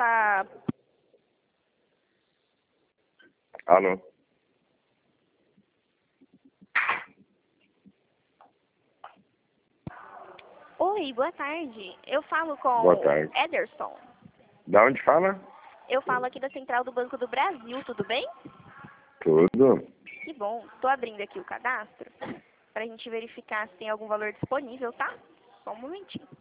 tá... Alô? Oi, boa tarde. Eu falo com Boa tarde. Ederson. Da onde fala? Eu falo aqui da Central do Banco do Brasil, tudo bem? Tudo. Que bom. Tô abrindo aqui o cadastro pra gente verificar se tem algum valor disponível, tá? Só um momentinho.